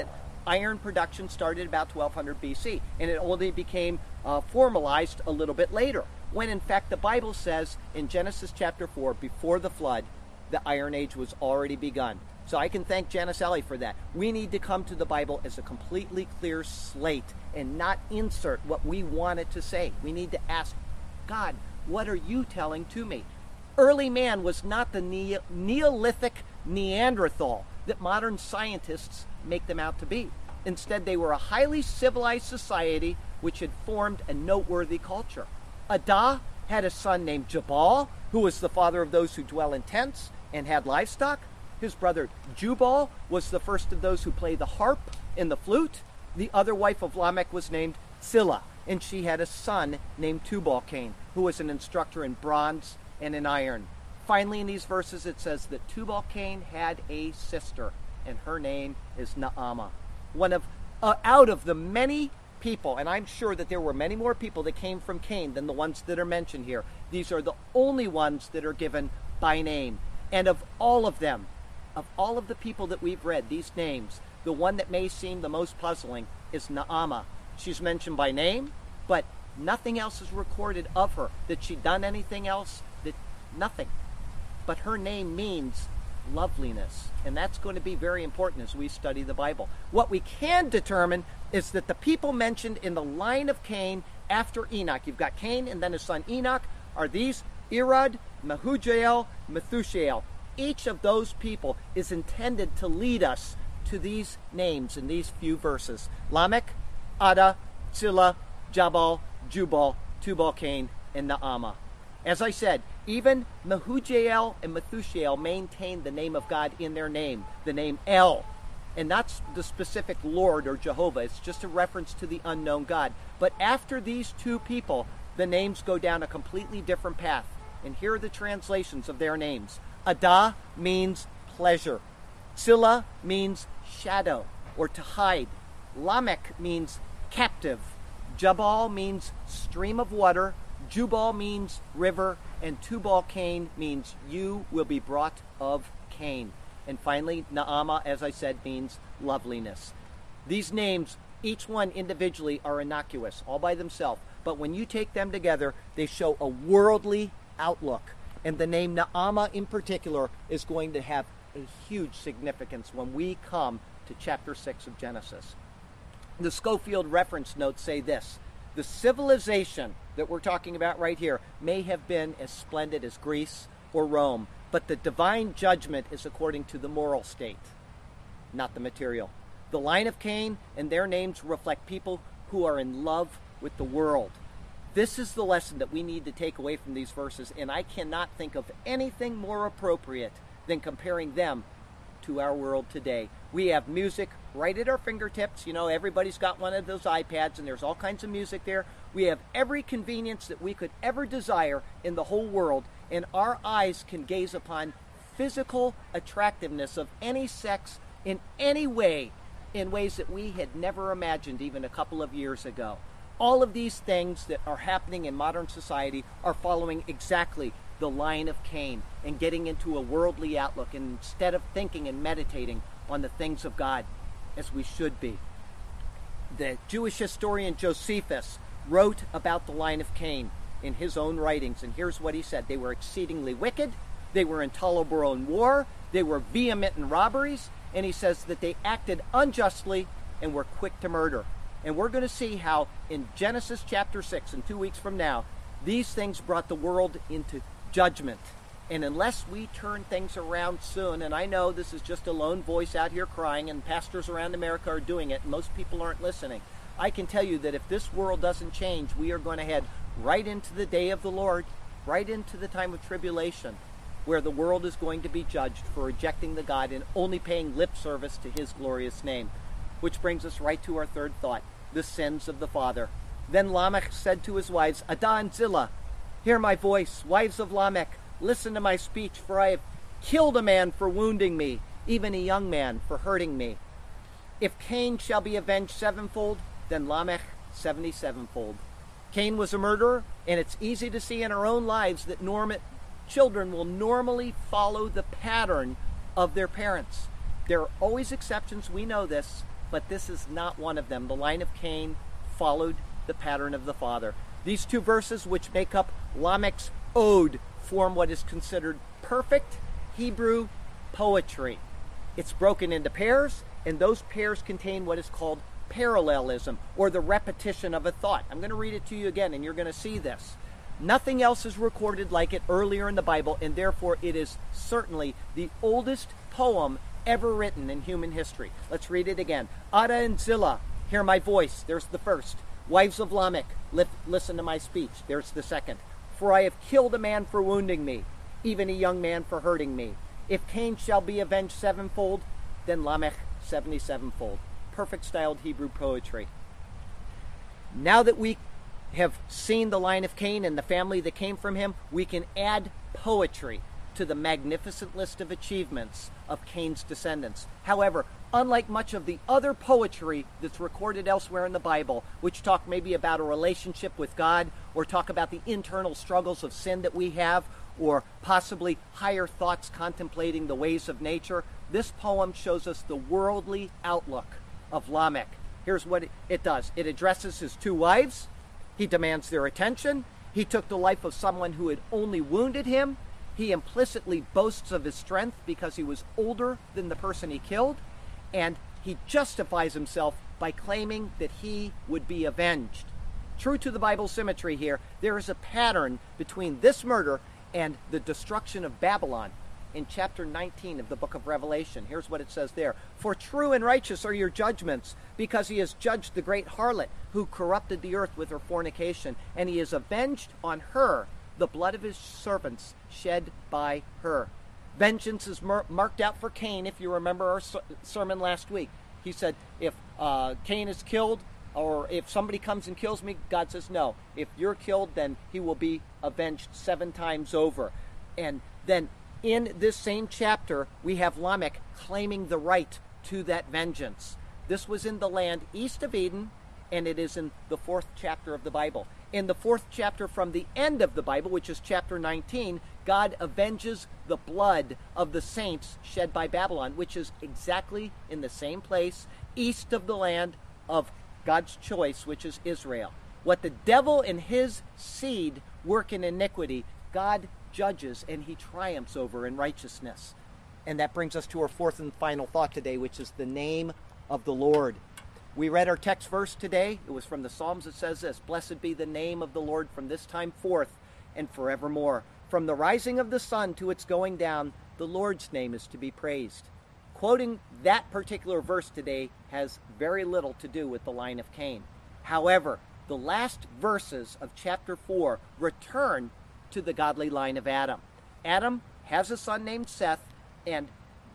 S2: iron production started about twelve hundred B C, and it only became uh, formalized a little bit later, when in fact the Bible says in Genesis chapter four, before the flood, the Iron Age was already begun. So I can thank Janice Ellie for that. We need to come to the Bible as a completely clear slate and not insert what we want it to say. We need to ask, God, what are you telling to me? Early man was not the ne- Neolithic Neanderthal that modern scientists make them out to be. Instead, they were a highly civilized society which had formed a noteworthy culture. Adah had a son named Jabal, who was the father of those who dwell in tents and had livestock. His brother Jubal was the first of those who play the harp and the flute. The other wife of Lamech was named Zillah, and she had a son named Tubal-Cain, who was an instructor in bronze and in iron. Finally, in these verses, it says that Tubal-Cain had a sister, and her name is Naamah. One of, uh, out of the many people, and I'm sure that there were many more people that came from Cain than the ones that are mentioned here. These are the only ones that are given by name. And of all of them, of all of the people that we've read, these names, the one that may seem the most puzzling is Naamah. She's mentioned by name, but nothing else is recorded of her. That she'd done anything else? That nothing. But her name means loveliness, and that's going to be very important as we study the Bible. What we can determine is that the people mentioned in the line of Cain after Enoch, you've got Cain and then his son Enoch, are these: Irad, Mehujael, Methushael. Each of those people is intended to lead us to these names in these few verses: Lamech, Adah, Zillah, Jabal, Jubal, Tubal-Cain, and Naamah. As I said, even Mehujael and Methushael maintain the name of God in their name, the name El. And that's the specific Lord or Jehovah. It's just a reference to the unknown God. But after these two people, the names go down a completely different path. And here are the translations of their names. Adah means pleasure. Zillah means shadow or to hide. Lamech means captive. Jabal means stream of water. Jubal means river. And Tubal-Cain means you will be brought of Cain. And finally, Naamah, as I said, means loveliness. These names, each one individually, are innocuous, all by themselves. But when you take them together, they show a worldly outlook. And the name Naamah in particular is going to have a huge significance when we come to chapter six of Genesis. The Schofield reference notes say this: the civilization that we're talking about right here may have been as splendid as Greece or Rome, but the divine judgment is according to the moral state, not the material. The line of Cain and their names reflect people who are in love with the world. This is the lesson that we need to take away from these verses, and I cannot think of anything more appropriate than comparing them to our world today. We have music right at our fingertips. You know, everybody's got one of those iPads, and there's all kinds of music there. We have every convenience that we could ever desire in the whole world, and our eyes can gaze upon physical attractiveness of any sex in any way, in ways that we had never imagined even a couple of years ago. All of these things that are happening in modern society are following exactly the line of Cain and getting into a worldly outlook instead of thinking and meditating on the things of God as we should be. The Jewish historian Josephus wrote about the line of Cain in his own writings, and here's what he said: they were exceedingly wicked, they were intolerable in war, they were vehement in robberies, and he says that they acted unjustly and were quick to murder. And we're going to see how in Genesis chapter six, in two weeks from now, these things brought the world into judgment. And unless we turn things around soon, and I know this is just a lone voice out here crying, and pastors around America are doing it, and most people aren't listening, I can tell you that if this world doesn't change, we are going to head right into the day of the Lord, right into the time of tribulation, where the world is going to be judged for rejecting the God and only paying lip service to his glorious name. Which brings us right to our third thought: the sins of the father. Then Lamech said to his wives, Adah and Zillah, hear my voice, wives of Lamech, listen to my speech, for I have killed a man for wounding me, even a young man for hurting me. If Cain shall be avenged sevenfold, then Lamech seventy-sevenfold. Cain was a murderer, and it's easy to see in our own lives that norm- children will normally follow the pattern of their parents. There are always exceptions, we know this. but this is not one of them. The line of Cain followed the pattern of the father. These two verses, which make up Lamech's ode, form what is considered perfect Hebrew poetry. It's broken into pairs, and those pairs contain what is called parallelism, or the repetition of a thought. I'm going to read it to you again, and you're going to see this. Nothing else is recorded like it earlier in the Bible, and therefore it is certainly the oldest poem ever written in human history. Let's read it again. Ada and Zillah, hear my voice. There's the first. Wives of Lamech, li- listen to my speech. There's the second. For I have killed a man for wounding me, even a young man for hurting me. If Cain shall be avenged sevenfold, then Lamech seventy-sevenfold. Perfect styled Hebrew poetry. Now that we have seen the line of Cain and the family that came from him, we can add poetry to the magnificent list of achievements of Cain's descendants. However, unlike much of the other poetry that's recorded elsewhere in the Bible, which talk maybe about a relationship with God, or talk about the internal struggles of sin that we have, or possibly higher thoughts contemplating the ways of nature, this poem shows us the worldly outlook of Lamech. Here's what it does. It addresses his two wives. He demands their attention. He took the life of someone who had only wounded him. He implicitly boasts of his strength because he was older than the person he killed. And he justifies himself by claiming that he would be avenged. True to the Bible symmetry here, there is a pattern between this murder and the destruction of Babylon in chapter nineteen of the book of Revelation. Here's what it says there. For true and righteous are your judgments, because he has judged the great harlot who corrupted the earth with her fornication, and he has avenged on her the blood of his servants shed by her. Vengeance is mar- marked out for Cain, if you remember our ser- sermon last week. He said, if uh, Cain is killed, or if somebody comes and kills me, God says, no. If you're killed, then he will be avenged seven times over. And then in this same chapter, we have Lamech claiming the right to that vengeance. This was in the land east of Eden, and it is in the fourth chapter of the Bible. In the fourth chapter from the end of the Bible, which is chapter nineteen, God avenges the blood of the saints shed by Babylon, which is exactly in the same place east of the land of God's choice, which is Israel. What the devil and his seed work in iniquity, God judges and he triumphs over in righteousness. And that brings us to our fourth and final thought today, which is the name of the Lord. We read our text verse today. It was from the Psalms. It says this: Blessed be the name of the Lord from this time forth and forevermore. From the rising of the sun to its going down, the Lord's name is to be praised. Quoting that particular verse today has very little to do with the line of Cain. However, the last verses of chapter four return to the godly line of Adam. Adam has a son named Seth, and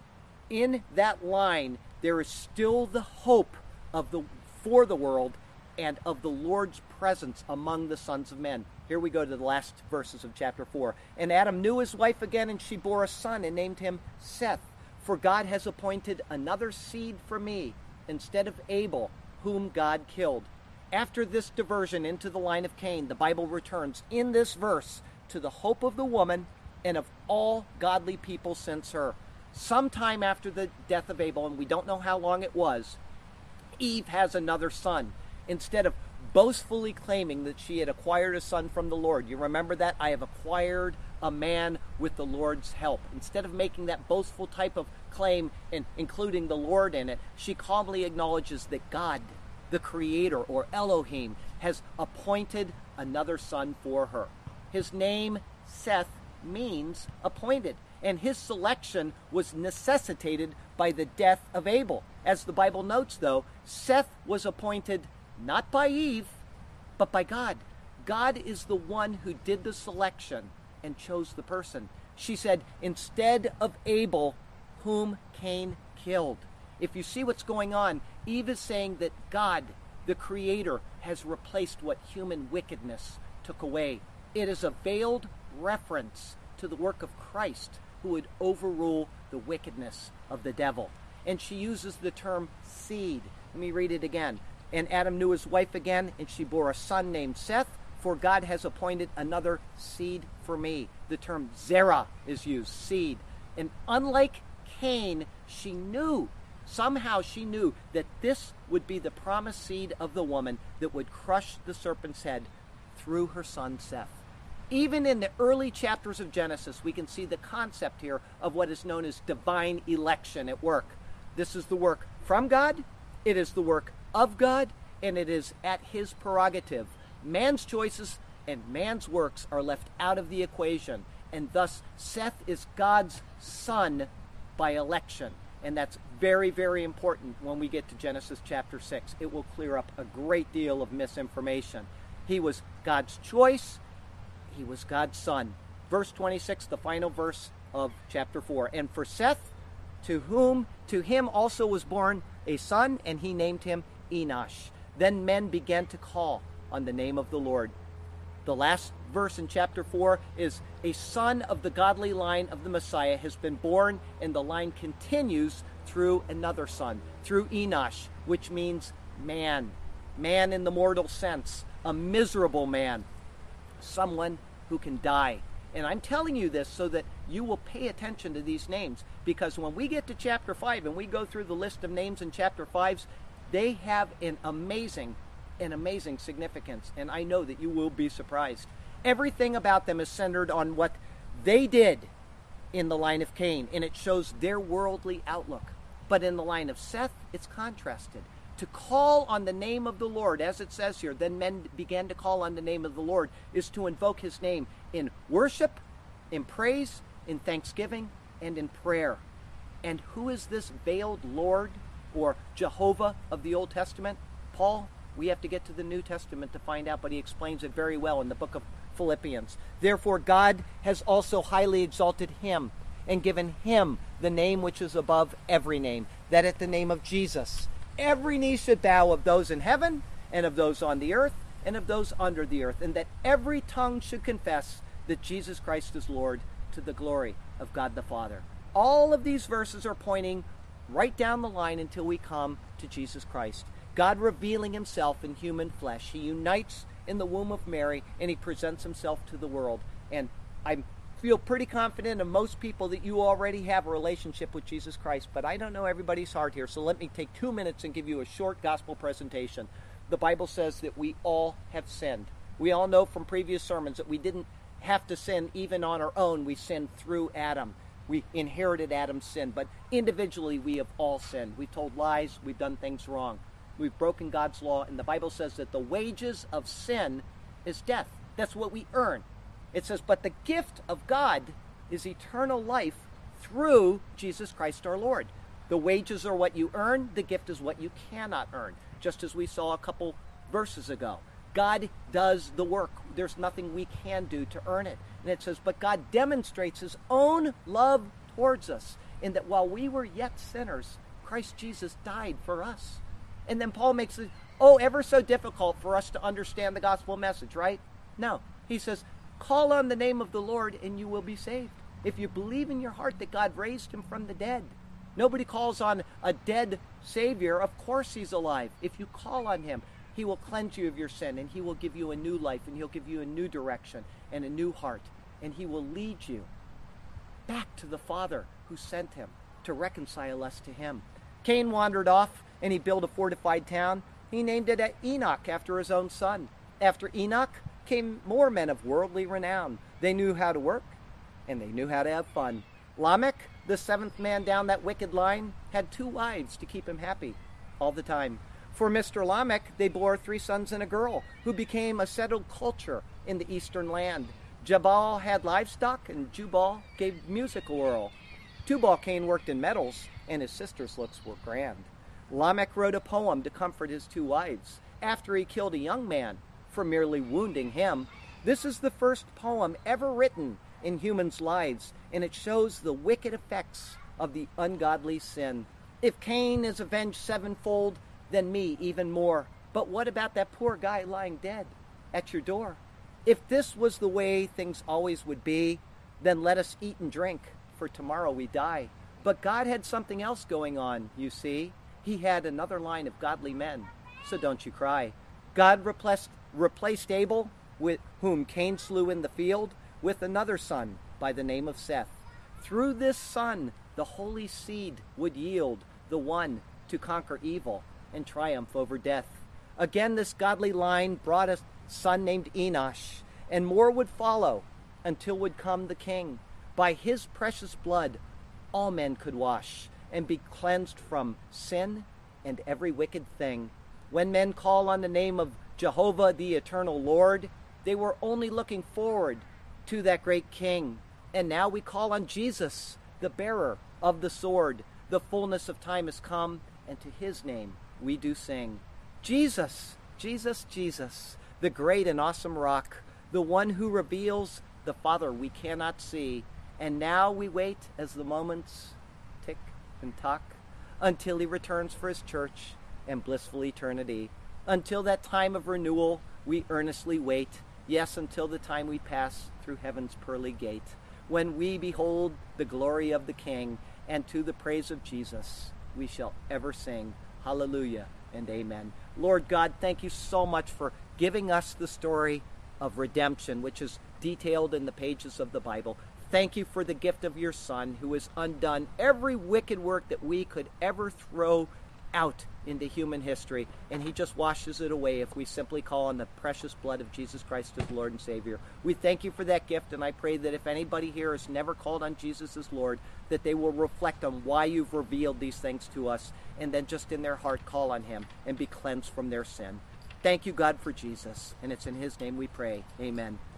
S2: in that line there is still the hope of the for the world and of the Lord's presence among the sons of men. Here we go to the last verses of chapter four. And Adam knew his wife again, and she bore a son and named him Seth. For God has appointed another seed for me instead of Abel, whom God killed. After this diversion into the line of Cain, the Bible returns in this verse to the hope of the woman and of all godly people since her. Sometime after the death of Abel, and we don't know how long it was, Eve has another son. Instead of boastfully claiming that she had acquired a son from the Lord, you remember that? I have acquired a man with the Lord's help. Instead of making that boastful type of claim and including the Lord in it, she calmly acknowledges that God, the Creator, or Elohim, has appointed another son for her. His name, Seth, means appointed, and his selection was necessitated by the death of Abel. As the Bible notes, though, Seth was appointed not by Eve, but by God. God is the one who did the selection and chose the person. She said, instead of Abel, whom Cain killed. If you see what's going on, Eve is saying that God, the Creator, has replaced what human wickedness took away. It is a veiled reference to the work of Christ, who would overrule the wickedness of the devil. And she uses the term seed. Let me read it again. And Adam knew his wife again, and she bore a son named Seth, for God has appointed another seed for me. The term zerah is used, seed. And unlike Cain, she knew Somehow she knew that this would be the promised seed of the woman that would crush the serpent's head through her son Seth. Even in the early chapters of Genesis, we can see the concept here of what is known as divine election at work. This is the work from God, it is the work of God, and it is at his prerogative. Man's choices and man's works are left out of the equation, and thus Seth is God's son by election. And that's very, very important when we get to Genesis chapter six. It will clear up a great deal of misinformation. He was God's choice. He was God's son. Verse twenty-six, the final verse of chapter four. And for Seth, to whom, to him also was born a son, and he named him Enosh. Then men began to call on the name of the Lord. The last verse in chapter four is a son of the godly line of the Messiah has been born, and the line continues through another son, through Enosh, which means man. Man in the mortal sense, a miserable man, someone who can die. And I'm telling you this so that you will pay attention to these names, because when we get to chapter five and we go through the list of names in chapter five, they have an amazing an amazing significance, and I know that you will be surprised. Everything about them is centered on what they did in the line of Cain, and it shows their worldly outlook. But in the line of Seth, it's contrasted. To call on the name of the Lord, as it says here, then men began to call on the name of the Lord, is to invoke his name in worship, in praise, in thanksgiving, and in prayer. And who is this veiled Lord, or Jehovah of the Old Testament? Paul, we have to get to the New Testament to find out, but he explains it very well in the book of Philippians. Therefore God has also highly exalted him and given him the name which is above every name, that at the name of Jesus every knee should bow, of those in heaven and of those on the earth and of those under the earth, and that every tongue should confess that Jesus Christ is Lord, to the glory of God the Father. All of these verses are pointing right down the line until we come to Jesus Christ. God revealing himself in human flesh. He unites in the womb of Mary, and he presents himself to the world. And I feel pretty confident of most people that you already have a relationship with Jesus Christ, but I don't know everybody's heart here, so let me take two minutes and give you a short gospel presentation. The Bible says that we all have sinned. We all know from previous sermons that we didn't have to sin even on our own. We sinned through Adam. We inherited Adam's sin, but individually we have all sinned. We've told lies, we've done things wrong. We've broken God's law, and the Bible says that the wages of sin is death. That's what we earn. It says, but the gift of God is eternal life through Jesus Christ our Lord. The wages are what you earn, the gift is what you cannot earn, just as we saw a couple verses ago. God does the work. There's nothing we can do to earn it. And it says, but God demonstrates his own love towards us, in that while we were yet sinners, Christ Jesus died for us. And then Paul makes it, oh, ever so difficult for us to understand the gospel message, right? No. He says, call on the name of the Lord and you will be saved. If you believe in your heart that God raised him from the dead. Nobody calls on a dead Savior. Of course he's alive. If you call on him, he will cleanse you of your sin, and he will give you a new life, and he'll give you a new direction and a new heart, and he will lead you back to the Father who sent him to reconcile us to him. Cain wandered off, and he built a fortified town. He named it Enoch after his own son. After Enoch came more men of worldly renown. They knew how to work, and they knew how to have fun. Lamech, the seventh man down that wicked line, had two wives to keep him happy all the time. For Mister Lamech, they bore three sons and a girl, who became a settled culture in the eastern land. Jabal had livestock, and Jubal gave music a whirl. Tubal-Cain worked in metals, and his sister's looks were grand. Lamech wrote a poem to comfort his two wives after he killed a young man for merely wounding him. This is the first poem ever written in humans' lives, and it shows the wicked effects of the ungodly sin. If Cain is avenged sevenfold, then me even more. But what about that poor guy lying dead at your door? If this was the way things always would be, then let us eat and drink, for tomorrow we die. But God had something else going on, you see. He had another line of godly men, so don't you cry. God replaced, replaced Abel, with whom Cain slew in the field, with another son by the name of Seth. Through this son, the holy seed would yield the one to conquer evil and triumph over death. Again, this godly line brought a son named Enosh, and more would follow until would come the king. By his precious blood, all men could wash and be cleansed from sin and every wicked thing. When men call on the name of Jehovah, the eternal Lord, they were only looking forward to that great king. And now we call on Jesus, the bearer of the sword. The fullness of time has come, and to his name we do sing. Jesus, Jesus, Jesus, the great and awesome rock, the one who reveals the Father we cannot see. And now we wait as the moments tick and tock until he returns for his church and blissful eternity. Until that time of renewal, we earnestly wait. Yes, until the time we pass through heaven's pearly gate, when we behold the glory of the King, and to the praise of Jesus we shall ever sing. Hallelujah and amen. Lord God, thank you so much for giving us the story of redemption, which is detailed in the pages of the Bible. Thank you for the gift of your Son, who has undone every wicked work that we could ever throw out into human history, and he just washes it away if we simply call on the precious blood of Jesus Christ as Lord and Savior. We thank you for that gift, and I pray that if anybody here has never called on Jesus as Lord, that they will reflect on why you've revealed these things to us, and then just in their heart call on him and be cleansed from their sin. Thank you, God, for Jesus, and it's in his name we pray. Amen.